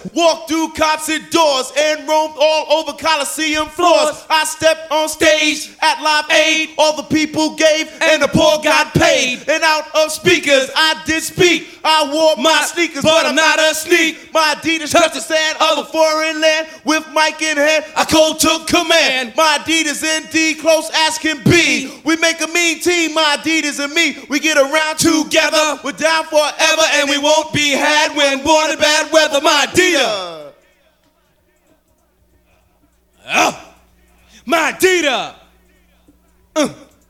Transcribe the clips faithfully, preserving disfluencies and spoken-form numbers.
walked through concert doors and roamed all over Coliseum floors. I stepped on stage at Live Aid, all the people gave and the poor got paid. And out of speakers I did speak. I wore my sneakers, but I'm not a sneak. My Adidas touched the sand of a foreign land. With mic in hand, I cold took command. My Adidas indeed close as can be. We make a mean team, my Adidas and me. We get around together, we're down forever, and we won't be had when born in bad weather. My Adidas. Oh. My Adidas. Uh.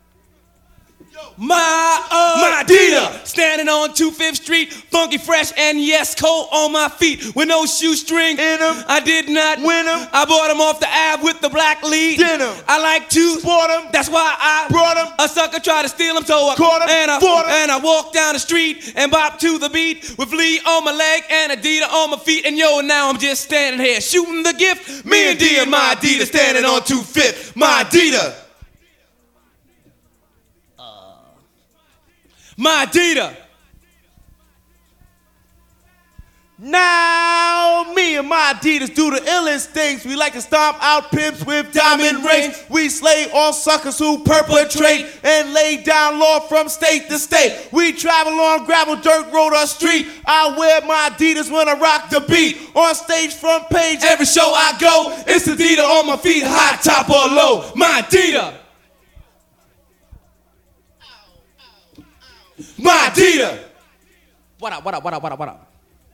My, uh, my Adidas. Standing on twenty-fifth Street, funky, fresh, and yes, cold on my feet. With no shoestring in them, I did not win them. I bought them off the Ave with the black lead. Denim. I like to sport them. That's why I brought them. A sucker tried to steal them, so I caught them and I fought them. And I walked down the street and bopped to the beat with Lee on my leg and Adidas on my feet. And yo, now I'm just standing here shooting the gift. Me and D and my Adidas standing on twenty-fifth. My Adidas. My Adidas. Now me and my Adidas do the illest things. We like to stomp out pimps with diamond rings. We slay all suckers who perpetrate and lay down law from state to state. We travel on gravel, dirt road, or street. I wear my Adidas when I rock the beat. On stage, front page, every show I go, it's Adidas on my feet, high, top, or low. My Adidas. My Adidas. What up, what up, what up, what up, what up?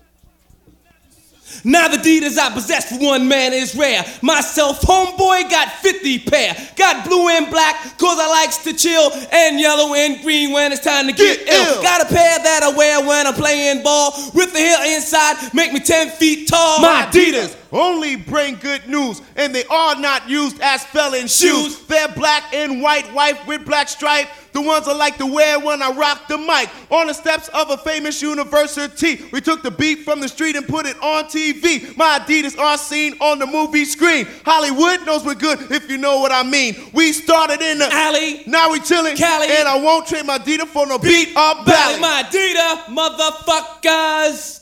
Now the Adidas I possess for one man is rare. Myself, homeboy, got fifty pair. Got blue and black, cause I likes to chill. And yellow and green when it's time to get, get ill. Ill. Got a pair that I wear when I'm playing ball. With the heel inside, make me ten feet tall. My Adidas only bring good news, and they are not used as felon shoes. They're black and white, white with black stripe. The ones I like to wear when I rock the mic. On the steps of a famous university, we took the beat from the street and put it on T V. My Adidas are seen on the movie screen. Hollywood knows we're good, if you know what I mean. We started in the alley, now we chillin', Cali, and I won't trade my Adidas for no beat or ballad. My Adidas, motherfuckers.